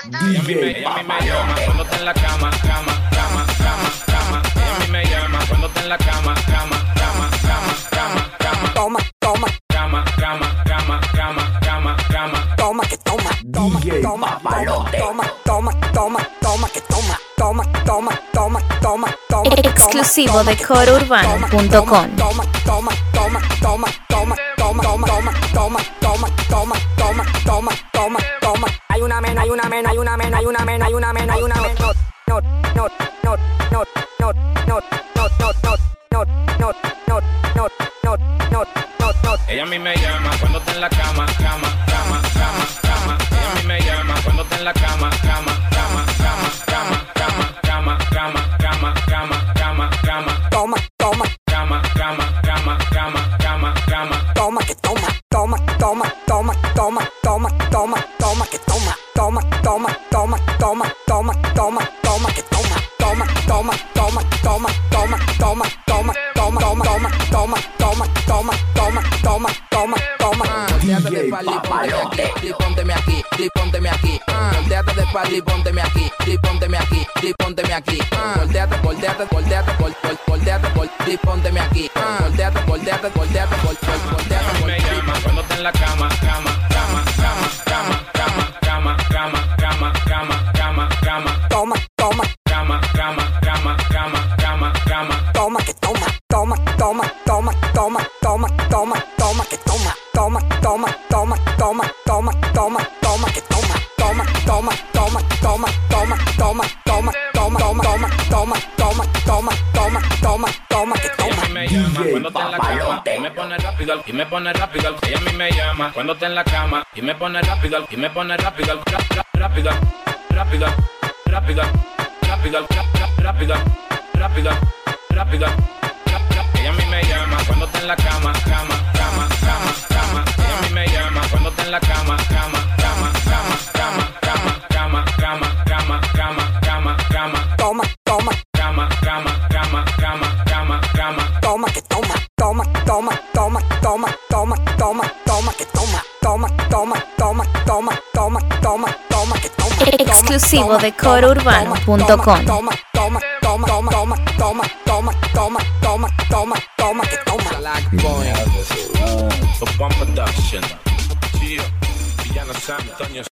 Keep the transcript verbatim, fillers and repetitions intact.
Ella a mí me, ella a mí me llama cuando está en la cama, cama, cama, cama, cama. Ella a mí me llama cuando está en la cama, cama, cama, cama, cama, cama. Toma, toma, Cama, cama, cama, cama, cama, cama. toma que toma, toma, D J toma, Papalote. toma, toma, toma, toma que toma, toma, toma, toma, toma, toma. Exclusivo de coro urbano punto com. Toma, toma, toma, toma, toma, toma, toma, toma, toma, toma, toma, toma, toma, toma, toma. Hay una men, hay una men, hay una men, hay una men, hay una men, hay una men. No, no, no, no, no, no, no, no, no, no, no, no, no, no, no, no, no. Ella a mí me llama cuando está en la cama, cama, cama, cama, cama. Ella a mí me llama cuando está en la cama, cama, cama, cama, cama, cama, cama, cama, cama, cama, cama, cama. Toma, toma, Cama, cama, cama, cama, cama, cama. toma que toma, toma, toma, toma, toma, toma, toma, toma que toma, toma, toma, toma, toma, toma, toma, toma que toma, toma, toma, toma, toma, toma, toma, toma, toma, toma, toma, toma, toma, toma, toma, toma, toma. D J Papalote. Y pónteme aquí, y pónteme aquí. Volteate de espalda y pónteme aquí, y pónteme aquí, y pónteme aquí. Volteate, volteate, volteate, vol- vol- volteate, vol- y pónteme aquí. Volteate, volteate, volteate, vol- vol- volteate, Ella a mí me vol- llama cuando está en la cama, cama, cama, cama, cama, cama, cama, cama, cama, cama, cama, cama. Toma, toma, Cama, cama, cama, cama, cama, cama. toma que toma, toma, toma, toma, toma, toma, toma, toma que toma, toma, toma, toma, toma, toma, toma, toma que toma, toma, toma, toma, toma, toma, toma, toma, toma, toma, toma, toma, toma, toma, toma, toma que Ella a toma. mí me llama D J cuando está en la cama Papalote. y me pone rápido y me pone rápido. Ella a mí me llama cuando está en la cama y me pone rápido y me pone rápido, rap, rap, rápido, rápido, rápido, rápido, rap, rap, rápido, rápido, rápido, rap, rap. Ella a mí me llama cuando está en la cama, cama, cama, cama, cama. Ella a mí me llama cuando está en la cama, cama, cama, cama, cama, cama, cama, cama, cama, cama, cama, cama. Toma, toma, Cama, cama, cama, cama, cama, cama. toma que toma, toma, toma, toma, toma, toma, toma, toma que toma, toma, toma, toma, toma, toma, toma, toma que toma. Exclusivo de coro urbano punto com. Toma, toma, toma, toma, toma, toma, toma, toma, toma, toma, toma que toma. Black Boy. The Bomb Production. Yeah. Villano San Antonio.